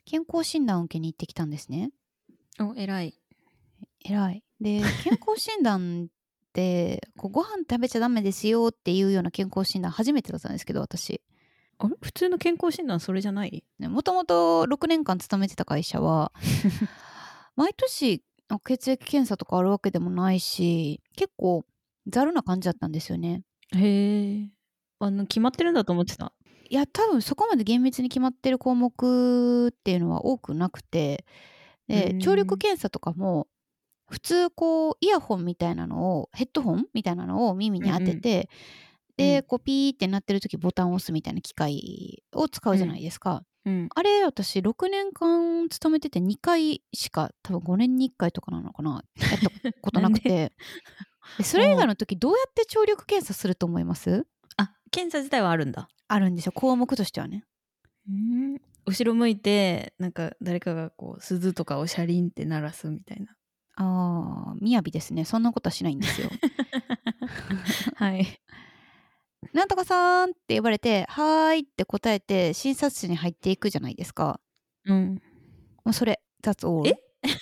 健康診断を受けに行ってきたんですね。 お、偉い。 偉い。で、健康診断ってご飯食べちゃダメですよっていうような健康診断初めてだったんですけど、私。 あれ普通の健康診断それじゃない？ もともと6年間勤めてた会社は、毎年血液検査とかあるわけでもないし、結構ざるな感じだったんですよね。 へえ。決まってるんだと思ってた。 いや、多分そこまで厳密に決まってる項目っていうのは多くなくて、で、聴力検査とかも、普通イヤホンみたいなのを、ヘッドホンみたいなのを耳に当てて、で、ピーってなってる時ボタンを押すみたいな機械を使うじゃないですか。あれ、私6年間勤めてて2回しか、多分5年に1回とかなのかな、やったことなくて。でそれ以外の時どうやって聴力検査すると思います？ 検査自体はあるんだ。 あるんですよ、項目としてはね。 後ろ向いて、なんか誰かが鈴とかをシャリンって鳴らすみたいな。 雅ですね。そんなことはしないんですよ。 はい。 なんとかさんって呼ばれて、はーいって答えて、診察室に入っていくじゃないですか。 うん。 もうそれ、that's all。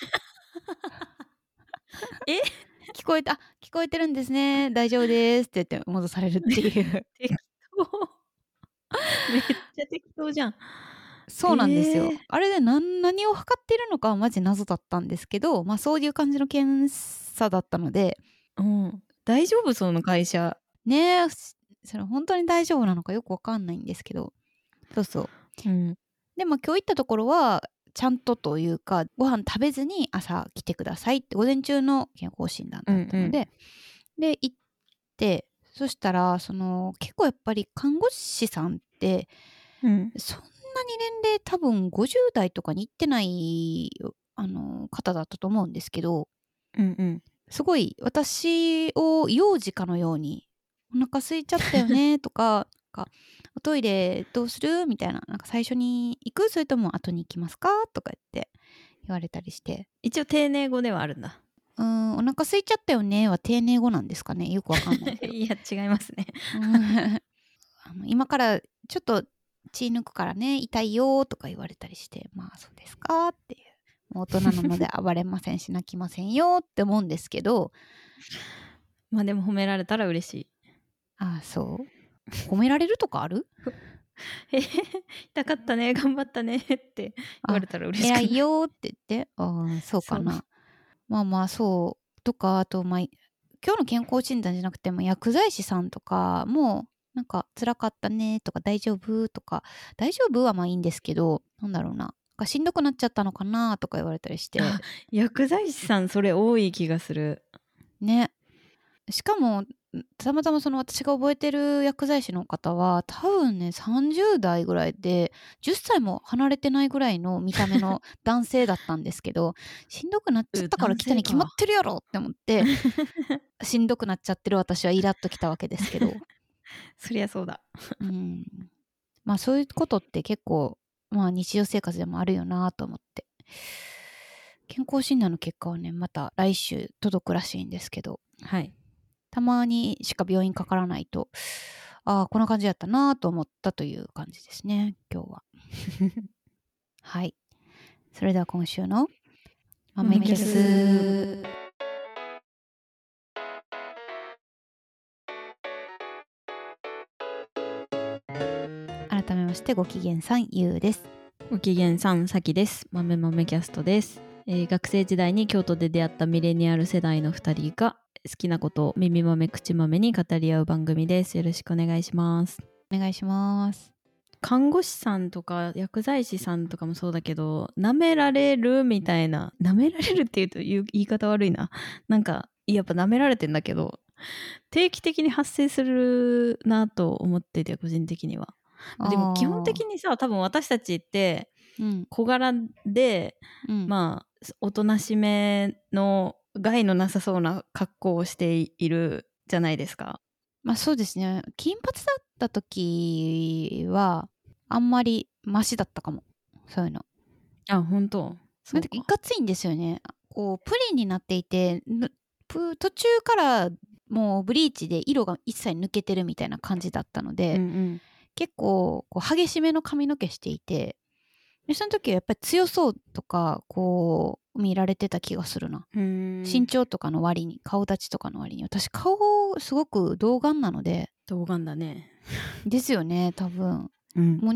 え聞こえてるんですね。大丈夫ですって言って戻されるっていう。 適当。めっちゃ適当じゃん。 そうなんですよ。あれで何を測っているのかはマジ謎だったんですけど、まあそういう感じの検査だったので。 大丈夫その会社。 ねえ、それ本当に大丈夫なのかよくわかんないんですけど。そうそう。で、まあ今日行ったところは、ちゃんとというか、ご飯食べずに朝来てくださいって、午前中の健康診断だったので、で、行って、そしたら、結構やっぱり看護師さんって、そんなに年齢多分50代とかに行ってない方だったと思うんですけど、すごい私を幼児かのように、お腹空いちゃったよねとか、おトイレどうするみたいな、なんか最初に行くそれとも後に行きますかとか言われたりして。 一応丁寧語ではあるんだ。 お腹空いちゃったよねは丁寧語なんですかね、よくわかんないけど。 いや、違いますね。 今からちょっと血抜くからね、痛いよとか言われたりして、まあそうですかっていう。もう大人なので暴れませんし泣きませんよって思うんですけど。 まあでも褒められたら嬉しい。 そう。褒められるとかある？ 痛かったね、頑張ったねって言われたら嬉しい。 偉いよって言って。そうかな。まあまあそうとか、あと今日の健康診断じゃなくても薬剤師さんとかもなんか辛かったねとか大丈夫とか、大丈夫はまあいいんですけど、なんだろうな。しんどくなっちゃったのかなとか言われたりして。 薬剤師さんそれ多い気がする。 ね。しかもたまたま私が覚えてる薬剤師の方は多分ね30代ぐらいで10歳も離れてないぐらいの見た目の男性だったんですけど、しんどくなっちゃったから来たに決まってるやろって思ってしんどくなっちゃってる私はイラッときたわけですけどそりゃそうだ。 まあそういうことって結構まあ日常生活でもあるよなと思って。健康診断の結果はねまた来週届くらしいんですけど、 はい。 たまにしか病院かからないと、こんな感じだったなと思ったという感じですね、今日は。はい。それでは今週の豆キャス。改めましてご機嫌さんゆうです。 ご機嫌さんさきです。豆キャストです。学生時代に京都で出会ったミレニアル世代の2人が好きなことを耳豆口豆に語り合う番組です。よろしくお願いします。 お願いします。 看護師さんとか薬剤師さんとかもそうだけど、舐められるみたいな、舐められるっていうと言い方悪いな。なんかやっぱ舐められてんだけど、定期的に発生するなと思ってて、個人的には。でも基本的にさ、多分私たちって小柄で、まあおとなしめの害のなさそうな格好をしているじゃないですか。 まあそうですね。金髪だった時はあんまりマシだったかも。そういうの。 本当。 なんでいかついんですよね。プリンになっていて、途中からもうブリーチで色が一切抜けてるみたいな感じだったので、結構激しめの髪の毛していて、 でその時はやっぱり強そうとかこう見られてた気がするな。身長とかの割に、顔立ちとかの割に、私顔すごく童顔なので。 童顔だね。 ですよね、多分。もう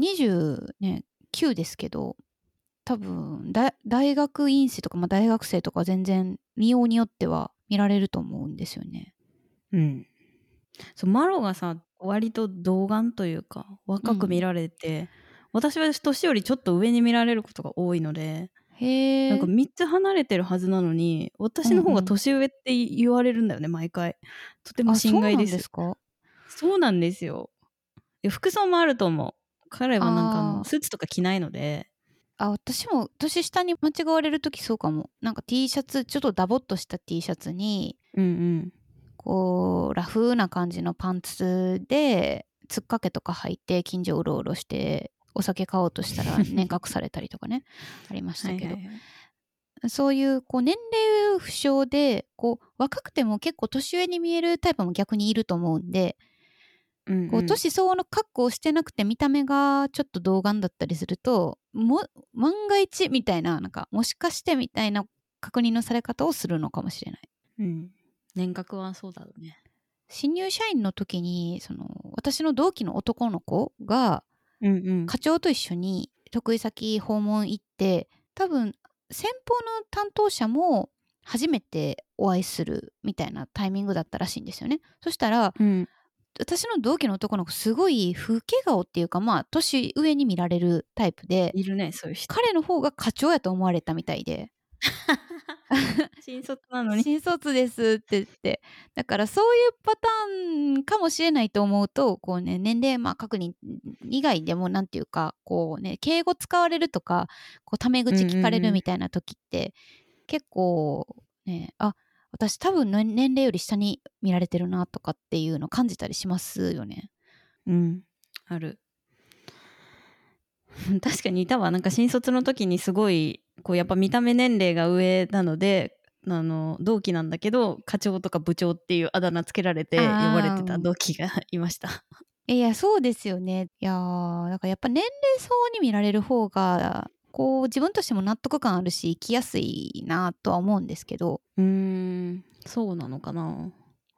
29ですけど、多分大学院生とか、大学生とか全然見ようによっては見られると思うんですよね。 そう、マロがさ割と童顔というか若く見られて、私は年よりちょっと上に見られることが多いので、なんか3つ離れてるはずなのに私の方が年上って言われるんだよね、毎回。とても心外です。 そうなんですか？ そうなんですよ。服装もあると思う。彼はなんかスーツとか着ないので。 私も年下に間違われる時そうかも。なんか T シャツ、ちょっとダボっとした T シャツに、こうラフな感じのパンツでつっかけとか履いて近所うろうろしてお酒買おうとしたら年額されたりとかねありましたけど、そういうこう年齢不詳でこう若くても結構年上に見えるタイプも逆にいると思うんで、こう年相応の格好をしてなくて見た目がちょっと童顔だったりすると万が一みたいな、なんかもしかしてみたいな確認のされ方をするのかもしれない。 年額はそうだろうね。 新入社員の時に私の同期の男の子が課長と一緒に得意先訪問行って、多分先方の担当者も初めてお会いするみたいなタイミングだったらしいんですよね。そしたら、私の同期の男の子すごい老け顔っていうか、年上に見られるタイプで、 いるね、そういう人。 彼の方が課長やと思われたみたいで新卒なのに。 新卒ですって言って、だからそういうパターンかもしれないと思うと、こうね、年齢確認以外でもなんていうか、こうね、敬語使われるとか、こうタメ口聞かれるみたいな時って、結構ね、私多分年齢より下に見られてるなとかっていうのを感じたりしますよね。 ある。確かにいたわ。なんか新卒の時にすごいこうやっぱ見た目年齢が上なので、同期なんだけど課長とか部長っていうあだ名つけられて呼ばれてた同期がいました。 いやそうですよね。いやだからやっぱ年齢相応に見られる方がこう自分としても納得感あるし生きやすいなとは思うんですけど。 そうなのかな。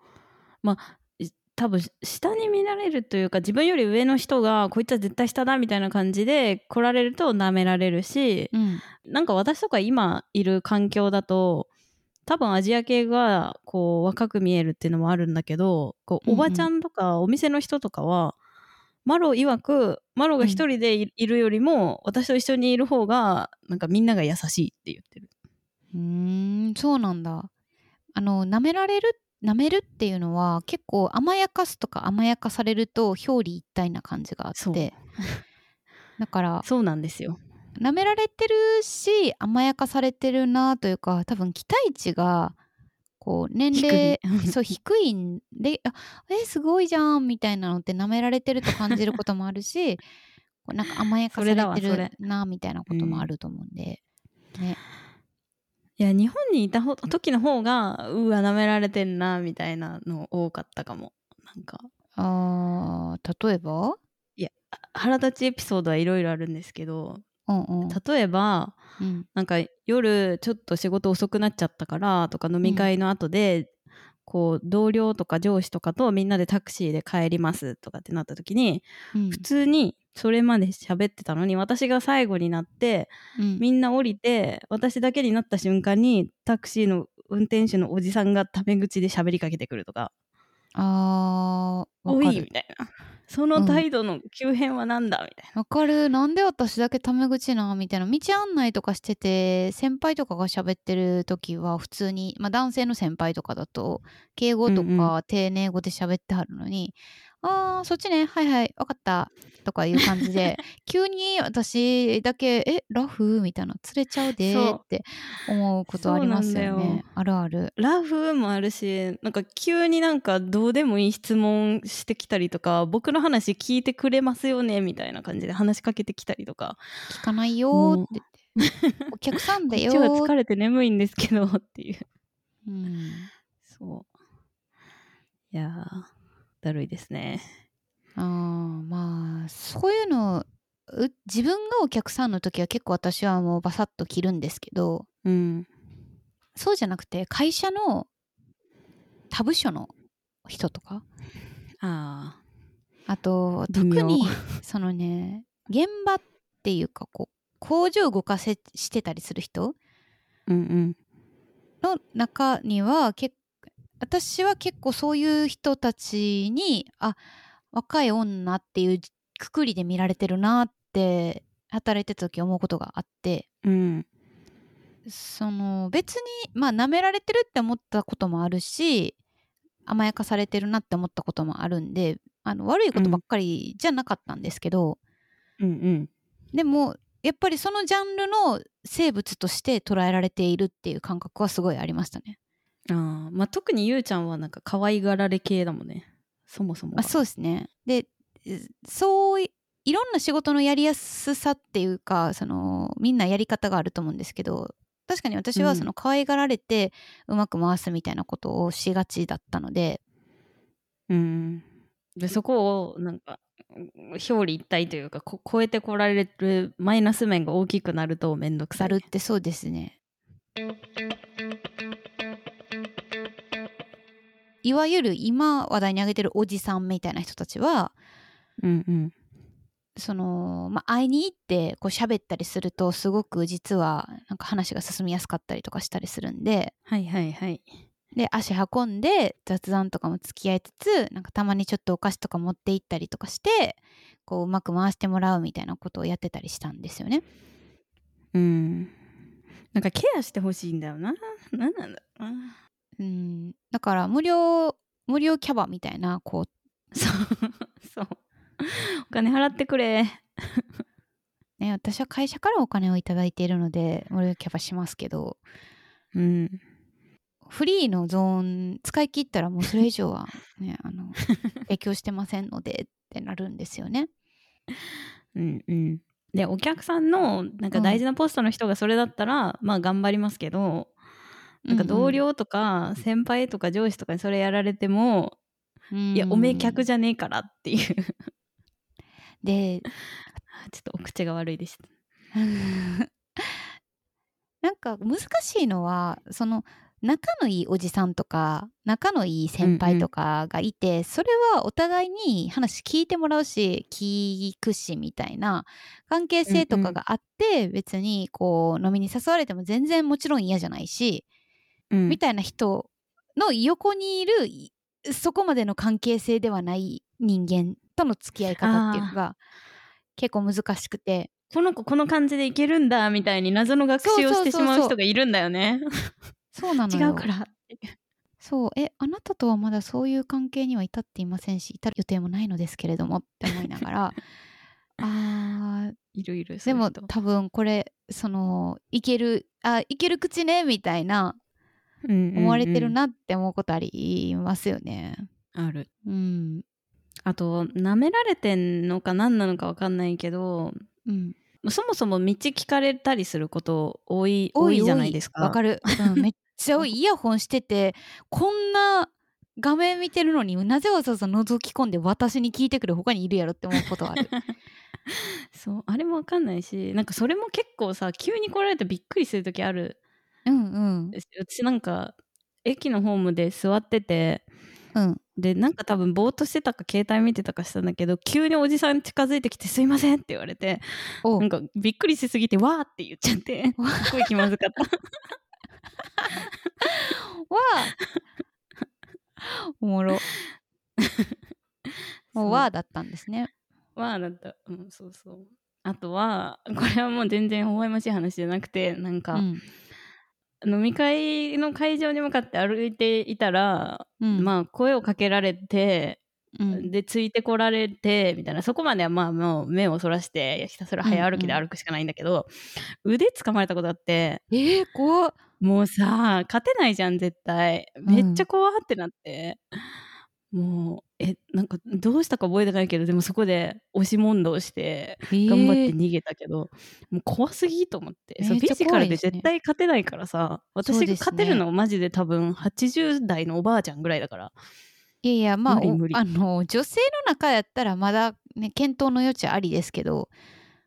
多分下に見られるというか、自分より上の人がこいつは絶対下だみたいな感じで来られると舐められるし、なんか私とか今いる環境だと多分アジア系がこう若く見えるっていうのもあるんだけど、こうおばちゃんとかお店の人とかは、マロ曰くマロが一人でいるよりも、私と一緒にいる方がなんかみんなが優しいって言ってる。 そうなんだ。舐めるっていうのは結構甘やかすとか甘やかされると表裏一体な感じがあってだからそうなんですよ。 舐められてるし甘やかされてるなというか、多分期待値がこう年齢そう低いんですごいじゃんみたいなのって舐められてると感じることもあるしこうなんか甘やかされてるなみたいなこともあると思うんで、ね。 いや日本にいた時の方が舐められてんなみたいなの多かったかも。なんか例えばいや腹立ちエピソードはいろいろあるんですけど、例えば、なんか夜ちょっと仕事遅くなっちゃったからとか飲み会の後で、こう同僚とか上司とかとみんなでタクシーで帰りますとかってなった時に、普通にそれまで喋ってたのに私が最後になって、みんな降りて私だけになった瞬間にタクシーの運転手のおじさんがタメ口で喋りかけてくるとか。 わかる。 みたいな。その態度の急変はなんだみたいな。 わかる。なんで私だけタメ口なみたいな。道案内とかしてて、先輩とかが喋ってる時は普通に、男性の先輩とかだと、敬語とか丁寧語で喋ってはるのに、そっちね、はいはい、わかった。とかいう感じで、急に私だけ、ラフみたいな、釣れちゃうでって思うことありますよね。あるある。 ラフもあるし、なんか急になんかどうでもいい質問してきたりとか、僕の話聞いてくれますよねみたいな感じで話しかけてきたりとか。 聞かないよって言って。お客さんだよ。 こっちは疲れて眠いんですけどっていう。そう。いやだるいですね。 そういうの自分がお客さんの時は結構私はもうバサッと切るんですけど、 うん、 そうじゃなくて会社の他部署の人とか、あと特にそのね、現場っていうかこう工場を動かしてたりする人の中には私は結構そういう人たちに若い女っていうくくりで見られてるなって働いてた時思うことがあって、 うん、 その別に舐められてるって思ったこともあるし、甘やかされてるなって思ったこともあるんで、悪いことばっかりじゃなかったんですけど、でもやっぱりそのジャンルの生物として捉えられているっていう感覚はすごいありましたね。 特にゆうちゃんはなんか可愛がられ系だもんね、そもそもが。 そうですね。で、そういろんな仕事のやりやすさっていうか、そのみんなやり方があると思うんですけど、確かに私はその可愛がられてうまく回すみたいなことをしがちだったので、 でそこをなんか表裏一体というか超えてこられるマイナス面が大きくなるとめんどくさい、 ざるってそうですね。いわゆる今話題に上げてるおじさんみたいな人たちは、その会いに行ってこう喋ったりするとすごく実はなんか話が進みやすかったりとかしたりするんで、で足運んで雑談とかも付き合いつつ、なんかたまにちょっとお菓子とか持って行ったりとかしてこううまく回してもらうみたいなことをやってたりしたんですよね。 なんかケアしてほしいんだよな。なんなんだろうな。だから無料キャバみたいなこうそうお金払ってくれね、私は会社からお金をいただいているので無料キャバしますけど、フリーのゾーン使い切ったらもうそれ以上はね提供してませんのでってなるんですよね。 でお客さんのなんか大事なポストの人がそれだったら、まあ頑張りますけど、なんか同僚とか先輩とか上司とかにそれやられても、いやおめえ客じゃねえからっていうでちょっとお口が悪いでしたなんか難しいのはその仲のいいおじさんとか仲のいい先輩とかがいて、それはお互いに話聞いてもらうし聞くしみたいな関係性とかがあって、別にこう飲みに誘われても全然もちろん嫌じゃないし、みたいな人の横にいるそこまでの関係性ではない人間との付き合い方っていうのが結構難しくて、 この子この感じでいけるんだみたいに謎の学習をしてしまう人がいるんだよね。 そうなのよ。 違うからそう、あなたとはまだそういう関係には至っていませんし、至る予定もないのですけれどもって思いながらいるでも多分これそのいける口ねみたいな思われてるなって思うことありますよね。 ある。あと舐められてんのか何なのか分かんないけど、そもそも道聞かれたりすること多いじゃないですか。 わかる、めっちゃ多い。イヤホンしててこんな画面見てるのになぜわざわざ覗き込んで私に聞いてくる他にいるやろって思うことあるそうあれも分かんないし、なんかそれも結構さ急に来られてびっくりする時ある。私なんか駅のホームで座ってて、でなんか多分ぼーっとしてたか携帯見てたかしたんだけど、急におじさん近づいてきてすいませんって言われて、なんかびっくりしすぎてわーって言っちゃってすごい気まずかったわーおもろもうわーだったんですね。 わーだった。そうそう。あとはこれはもう全然微笑ましい話じゃなくて、なんか、飲み会の会場に向かって歩いていたら、まあ声をかけられて、でついてこられてみたいな、そこまではまあもう目をそらしてひたすら早歩きで歩くしかないんだけど、腕掴まれたことあって、 怖っ。 もうさ勝てないじゃん絶対。めっちゃ怖ってなって、もうなんかどうしたか覚えてないけど、でもそこで押し問答して頑張って逃げたけど、もう怖すぎと思って、そうフィジカルで絶対勝てないからさ、私が勝てるのマジで多分80代のおばあちゃんぐらいだから。 いやまあ女性の中やったらまだね検討の余地ありですけど、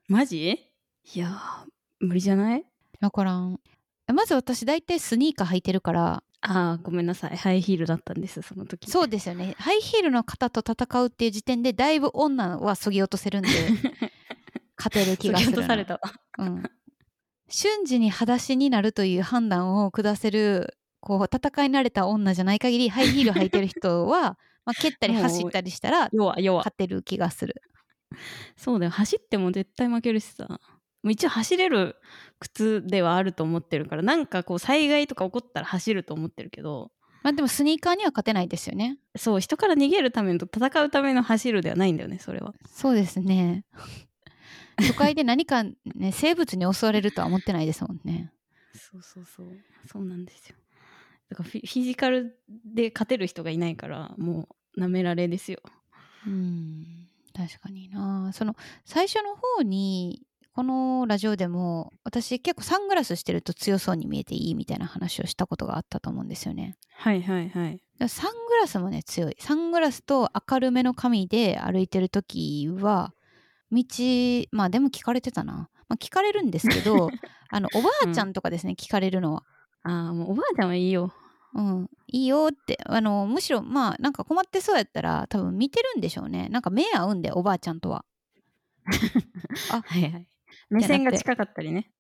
マジ？いや無理じゃない？ だからまず私大体スニーカー履いてるから。 ごめんなさい、ハイヒールだったんですその時。 そうですよね。ハイヒールの方と戦うっていう時点でだいぶ女はそぎ落とせるんで勝てる気がするな。 そぎ落とされたわ。 瞬時に裸足になるという判断を下せるこう戦い慣れた女じゃない限りハイヒール履いてる人は蹴ったり走ったりしたら勝てる気がする。 そうだよ、走っても絶対負けるしさ。もう一応走れる靴ではあると思ってるから、なんかこう災害とか起こったら走ると思ってるけど、 でもスニーカーには勝てないですよね。 そう、人から逃げるためと戦うための走るではないんだよね、それは。 そうですね。都会で何かね生物に襲われるとは思ってないですもんね。 そうなんですよ。だからフィジカルで勝てる人がいないからもうなめられですよ。 確かにな。その最初の方にこのラジオでも私結構サングラスしてると強そうに見えていいみたいな話をしたことがあったと思うんですよね。 はいはいはい。 サングラスもね強い。サングラスと明るめの髪で歩いてる時は道でも聞かれてたな。聞かれるんですけどおばあちゃんとかですね、聞かれるのは。 もうおばあちゃんはいいよ。 いいよってむしろなんか困ってそうやったら多分見てるんでしょうね。なんか目合うんでおばあちゃんとは。 はいはい。目線が近かったりね。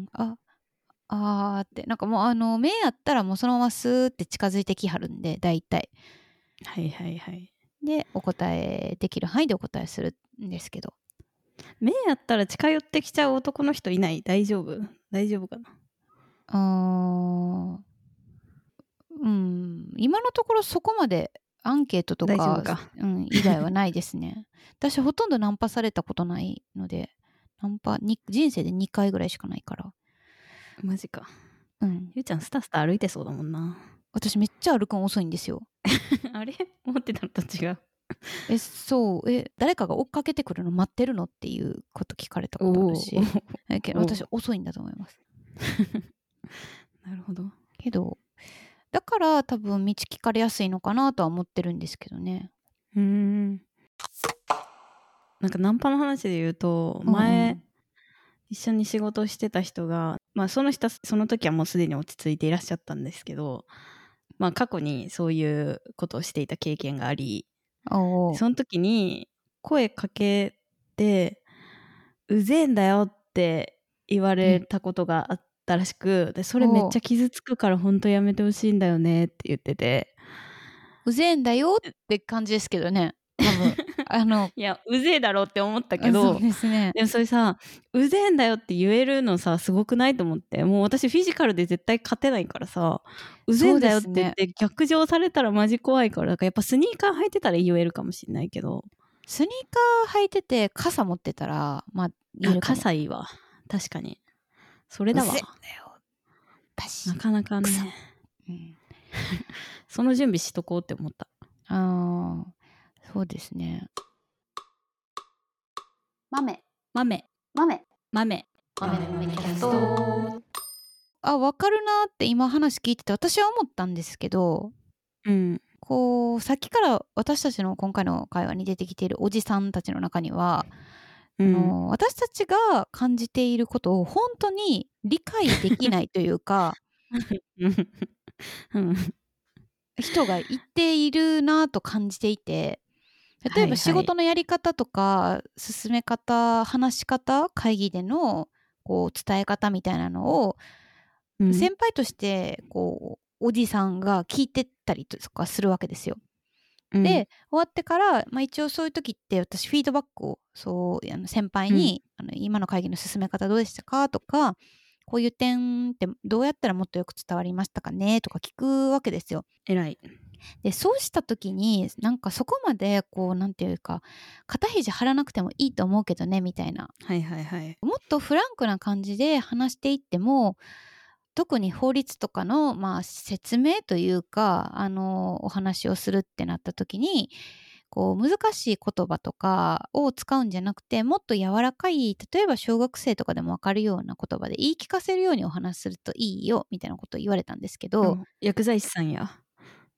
ってなんかもう目合ったらもうそのままスーって近づいてきはるんで大体。 はいはいはい。 でお答えできる範囲でお答えするんですけど。 目合ったら近寄ってきちゃう男の人いない？大丈夫かな？ 今のところそこまでアンケートとか以外はないですね。私ほとんどナンパされたことないので、ナンパ人生で2回ぐらいしかないから。 マジか。ゆうちゃんスタスタ歩いてそうだもんな。 私めっちゃ歩くん遅いんですよ。 あれ思ってたのと違う。 誰かが追っかけてくるの待ってるのっていうこと聞かれたことあるし、私遅いんだと思います。 なるほど。 けどだから多分道聞かれやすいのかなとは思ってるんですけどね。 なんかナンパの話で言うと、前一緒に仕事をしてた人が、その人その時はもうすでに落ち着いていらっしゃったんですけど、過去にそういうことをしていた経験があり、その時に声かけてうぜえんだよって言われたことがあったらしく、でそれめっちゃ傷つくから本当やめてほしいんだよねって言ってて、 うぜえんだよって感じですけどね。多分いやうぜえだろって思ったけど、 そうですね。 でもそれさ、うぜえんだよって言えるのさすごくないと思って、もう私フィジカルで絶対勝てないからさ、うぜえんだよって言って逆上されたらマジ怖いから、だからやっぱスニーカー履いてたら言えるかもしれないけど、 スニーカー履いてて傘持ってたら言えるかも。 傘いいわ、確かにそれだわ。うぜえんだよなかなかね、その準備しとこうって思った。 そうですね。 豆キャスト。 わかるなって今話聞いてて私は思ったんですけど、こうさっきから私たちの今回の会話に出てきているおじさんたちの中には、私たちが感じていることを本当に理解できないというか人がいているなと感じていて、例えば仕事のやり方とか進め方、話し方、会議でのこう伝え方みたいなのを、先輩としてこうおじさんが聞いてったりとかするわけですよ。で終わってから、一応そういう時って私フィードバックを先輩に、今の会議の進め方どうでしたかとか、こういう点ってどうやったらもっとよく伝わりましたかねとか聞くわけですよ。 偉い。 でそうした時になんかそこまでこうなんていうか肩肘張らなくてもいいと思うけどねみたいな、もっとフランクな感じで話していっても、特に法律とかの、説明というかお話をするってなった時にこう難しい言葉とかを使うんじゃなくて、もっと柔らかい、例えば小学生とかでも分かるような言葉で言い聞かせるようにお話しするといいよみたいなことを言われたんですけど、 薬剤師さんや。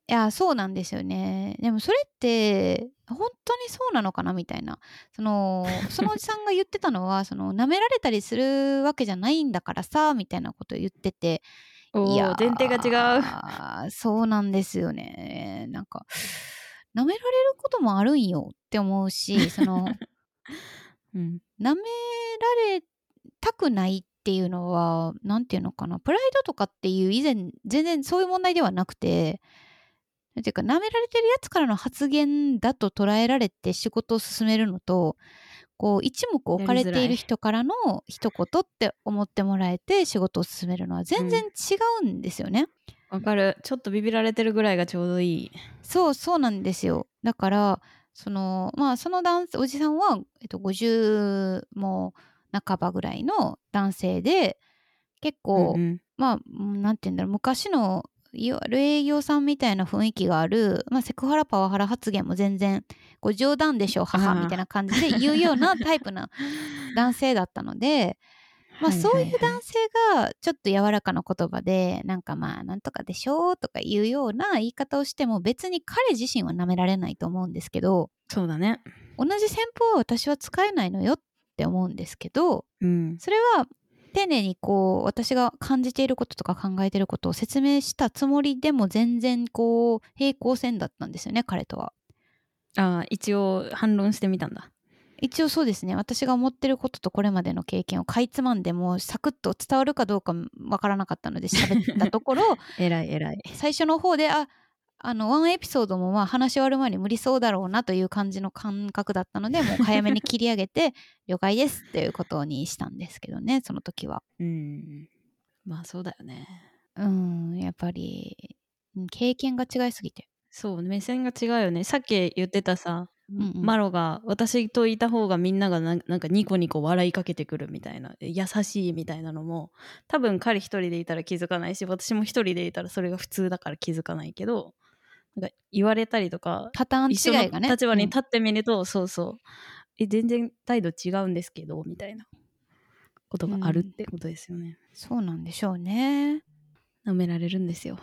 いや、そうなんですよね。でもそれって本当にそうなのかなみたいな。そのおじさんが言ってたのは、舐められたりするわけじゃないんだからさみたいなことを言ってて、いやおお、前提が違う。 そうなんですよね。なんか舐められることもあるんよって思うし、 うん、 舐められたくないっていうのは、なんていうのかな、プライドとかっていう以前、全然そういう問題ではなくて、なんていうか、舐められてるやつからの発言だと捉えられて仕事を進めるのと、一目置かれている人からの一言って思ってもらえて仕事を進めるのは全然違うんですよね。 わかる。ちょっとビビられてるぐらいがちょうどいい。 そうなんですよ。だから、そのおじさんは、50も半ばぐらいの男性で、結構、なんて言うんだろう、昔のいわゆる営業さんみたいな雰囲気がある、セクハラパワハラ発言も全然、冗談でしょ、母みたいな感じで言うようなタイプな男性だったので、そういう男性がちょっと柔らかな言葉で、なんとかでしょとかいうような言い方をしても、別に彼自身は舐められないと思うんですけど、 そうだね。 同じ戦法は私は使えないのよって思うんですけど、それは丁寧に私が感じていることとか考えていることを説明したつもりでも全然平行線だったんですよね、彼とは。 一応反論してみたんだ。 一応そうですね。私が思ってることとこれまでの経験をかいつまんでもサクッと伝わるかどうかわからなかったので喋ったところ偉い。 最初の方でワンエピソードも話し終わる前に無理そうだろうなという感じの感覚だったので、もう早めに切り上げて了解ですっていうことにしたんですけどね、その時は。 そうだよね。 やっぱり経験が違いすぎて。 そう目線が違うよね。さっき言ってたさ、マロが私といた方がみんながなんかニコニコ笑いかけてくるみたいな、優しいみたいなのも多分彼一人でいたら気づかないし、私も一人でいたらそれが普通だから気づかないけど、なんか言われたりとかパターン違いがね、 一緒の立場に立ってみると、全然態度違うんですけどみたいなことがあるってことですよね。 そうなんでしょうね。 舐められるんですよ。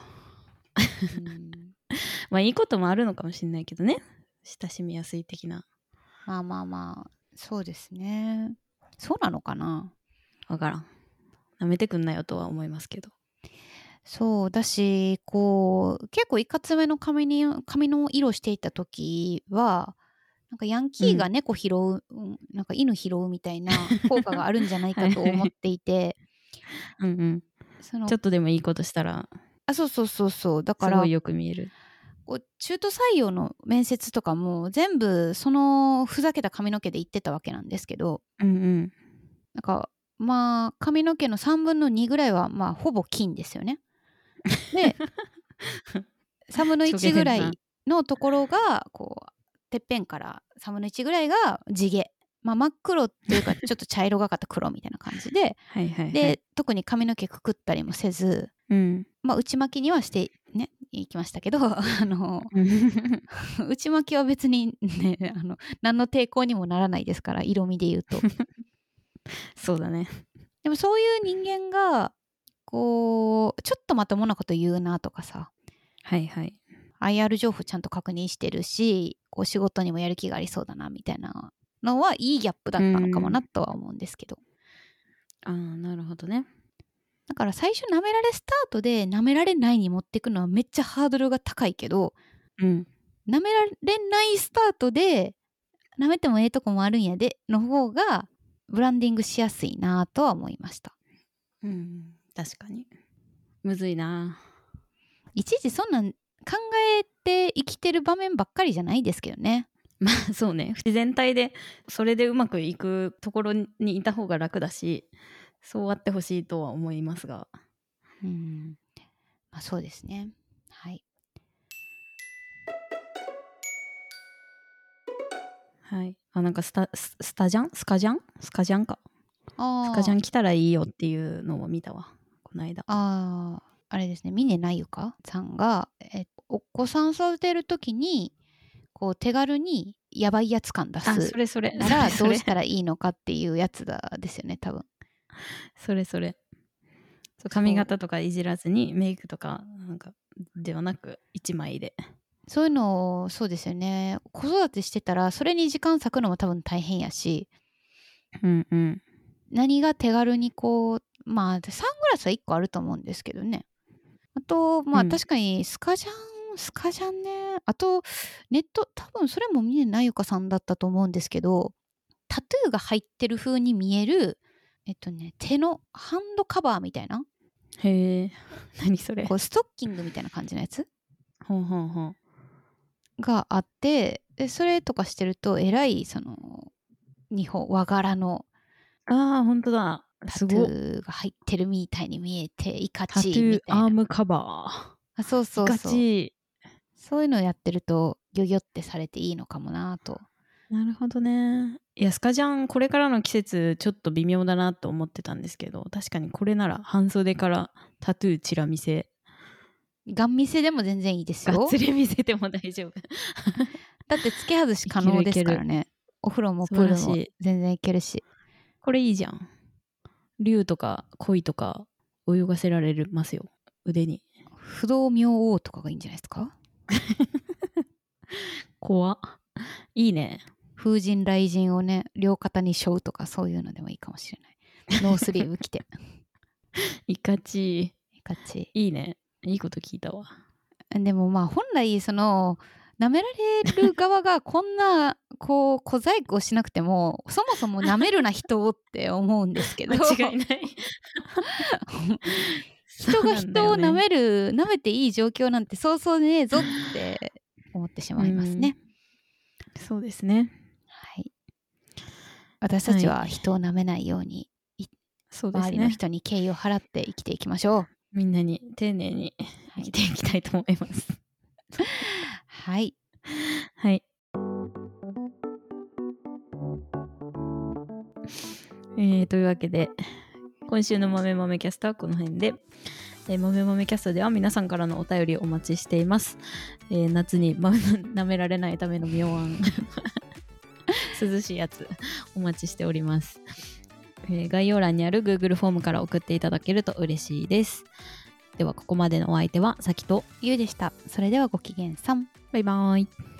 いいこともあるのかもしれないけどね、親しみやすい的な。 そうですね。そうなのかな、 わからん。舐めてくんなよとは思いますけど。 そうだし、結構いかつめの髪の色していた時は、ヤンキーが猫拾う、犬拾うみたいな効果があるんじゃないかと思っていてちょっとでもいいことしたら、 そうだからすごいよく見える。 中途採用の面接とかも全部そのふざけた髪の毛で行ってたわけなんですけど、髪の毛の3分の2ぐらいはほぼ金ですよね。で3分の1ぐらいのところがてっぺんから3分の1ぐらいが地毛、真っ黒っていうかちょっと茶色がかった黒みたいな感じでで特に髪の毛くくったりもせず、内巻きにはしてねいきましたけど内巻きは別にね何の抵抗にもならないですから、色味で言うとそうだね。 でもそういう人間がちょっとまともなこと言うなとかさ、IR 情報ちゃんと確認してるし、仕事にもやる気がありそうだなみたいなのはいいギャップだったのかもなとは思うんですけど。 なるほどね。 だから最初舐められスタートで舐められないに持っていくのはめっちゃハードルが高いけど、舐められないスタートで舐めてもええとこもあるんやでの方がブランディングしやすいなとは思いました。 確かにむずいな。 いちいちそんなん考えて生きてる場面ばっかりじゃないですけどね。 そうね、自然体でそれでうまくいくところにいた方が楽だし、そうあってほしいとは思いますが、 そうですね。はいなんかスカジャン来たらいいよっていうのを見たわ、この間。 あれですね、峰なゆかさんが、お子さん育てる時に手軽にやばいやつ感出すならどうしたらいいのかっていうやつですよね、多分。 それ髪型とかいじらずにメイクとかなんかではなく1枚で。 そういうのを、そうですよね。子育てしてたらそれに時間割くのも多分大変やし、 うんうん。 何が手軽にこう、まあサングラスは1個あると思うんですけどね。あとまあ確かにスカジャンね。あとネット、多分それも峰なゆかさんだったと思うんですけど、タトゥーが入ってる風に見える手のハンドカバーみたいな、 へえ、何それ。 こうストッキングみたいな感じのやつほんほんほん。 があって、でそれとかしてるとえらいその和柄のああ、ほんとだ。 タトゥーが入ってるみたいに見えていかタトちいみゥーたいな。 アームカバあ、そうー。いかそうそう。 ちい。 そういうのをやってるとギョギョってされていいのかもなと。 なるほどね。いや、スカジャンこれからの季節ちょっと微妙だなと思ってたんですけど、確かにこれなら半袖からタトゥーチラ見せ、 ガン見せでも全然いいですよ。 がっつり見せても大丈夫。 だって付け外し可能ですからね。お風呂もプールも全然いけるし。 これいいじゃん。竜とか鯉とか泳がせられますよ、腕に。 不動明王とかがいいんじゃないですか。 怖っ。いいね。 風神雷神をね、両肩に背負うとかそういうのでもいいかもしれない。ノースリーブ着て。 いかちい。 いかちいいね。いいこと聞いたわ。 でもまあ本来その舐められる側がこんなこう小細工をしなくてもそもそも舐めるな人をって思うんですけど間違いない。 人が人を舐めていい状況なんてそうそうねえぞって思ってしまいますね。 そうですね。 はい。私たちは人を舐めないように、 そうですね、 周りの人に敬意を払って生きていきましょう。 みんなに丁寧に生きていきたいと思います。 はい。 はい。というわけで今週の豆豆キャストはこの辺で、豆豆キャストでは皆さんからのお便りをお待ちしています。夏に舐められないための妙案涼しいやつお待ちしております。概要欄にある Google フォームから送っていただけると嬉しいです。ではここまでのお相手はさきとゆうでした。それではごきげんさん。 バイバーイ。